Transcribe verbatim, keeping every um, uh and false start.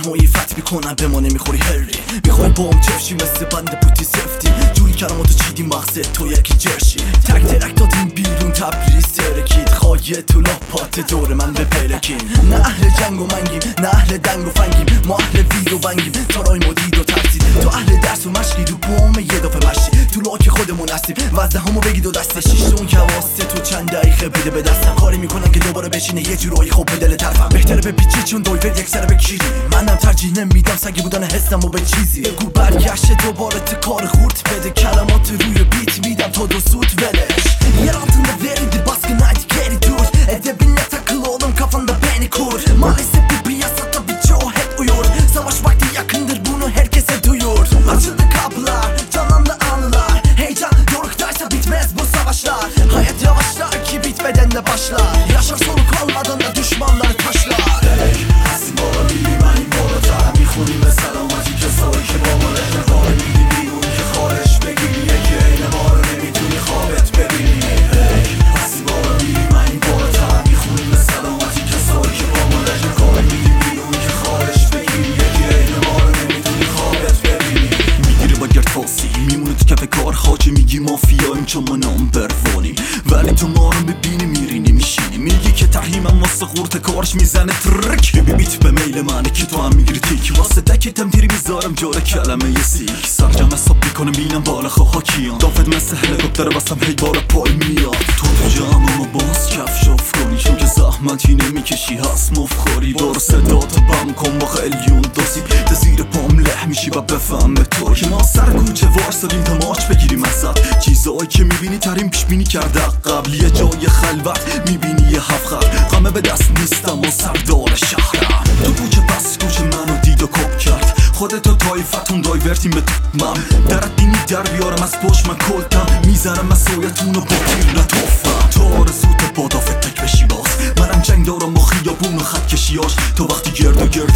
معیفت میکنن به ما نمیخوری هری. میخوای با هم چفشی مثل بند پوتی سفتی، جوری کلماتو چیدی مغزت تو یکی جرشی. تک ترک دادیم بیرون تبریز ترکید، خواهی تو لاپات دور من به پلکین. نه اهل جنگ و منگیم، نه اهل دنگ و فنگیم، ما اهل ویر و ونگیم، تارای مدید و ترسید. تو اهل درس و مشقی رو بوم یه دفعه مشتی، تو لاک خودمون هستیم وزده همو بگید و دسته شیشتون که واسه تو چند دقیقه بده به دستم. کاری میکنن که دوباره بشینه یه جورایی خوب به دل طرفم. بهتره به پیچی چون دویور یک سر بکیری، منم ترجیح نمیدم سگی بودن حسم و به چیزی. بگو برگشت دوباره تو کار خورد بده، کلمات روی بیت میدم تا dö sut ولش. Yer altında verildi baskın hadi geri dur, edebine takıl oğlum kafanda beni kur. Maalesef bu piyasada birçoğu hep uyur, savaş vakti yakındır bunu herkese duyur. Açıldı kapılar, canlandı anılar, heyecan yoruktaysa bitmez bu savaşlar. Hayat yavaşlar ki bitmeden de başlar, yaşar sonu kalmadan da düşmanlar taşlar. Hey, هستیم بالا میبینیم بالاتر، میخونیم به سلامتی کسایی که با ما رهن کار میدی بیرون که خارش بگیری یکی عین ما رو نمیتونی خوابت ببینی. Hey, هستیم بالا میبینیم بالاتر، میخونیم به سلامتی کسایی که با ما رهن کار میدی بیرون که خارش بگیری یکی عین ما رو نمیتونی خوابت ببینی. میگیره با گرتاسی میمونه تو کف کار خاچه، میگی مافیاییم چون ما نامبر وانیم، ولی تو ما رو میبینی میرینی میشینی. میگی که تحریمم واسه قورت کارش میزنه ترک، ببی بیت به میل منه که تو هم میگیری تیک، واسه دکتم تیری میذارم جاره کلمه یه سیک. سرجم حساب میکنم بینم بالا خواه کیان، دافت مثل هلیکوپتر واسم هی بالا پای میاد. تو تو جمعمو باز کفشاف کنی چون که زحمتی نمیکشی هست مفخوری. دور صداتو بم کن با خیلیون دوسید، تا زیر پام له میشی و بفهمه تو که ما سر کوچه وارسادیم تا ماچ بگیریم ازت. چیزایی که میبینی ترین پیش بینی کرده قبل، یه جای خلوت میبینی یه هفت خط، غمه به دست نیستم و سردار شهرم. تو کوچه پس کوچه منو دید و کپ کرد، خودتو تایفتون دایورتیم به من. درت دینی در بیارم از پشت من کلتم، میزنم مسایتونو با تیر نتوفم. تو آرزوت بادافت تک بشی باز، منم جنگ دارم و خیابون و خط کشیاش. تو وقتی گرد و گرد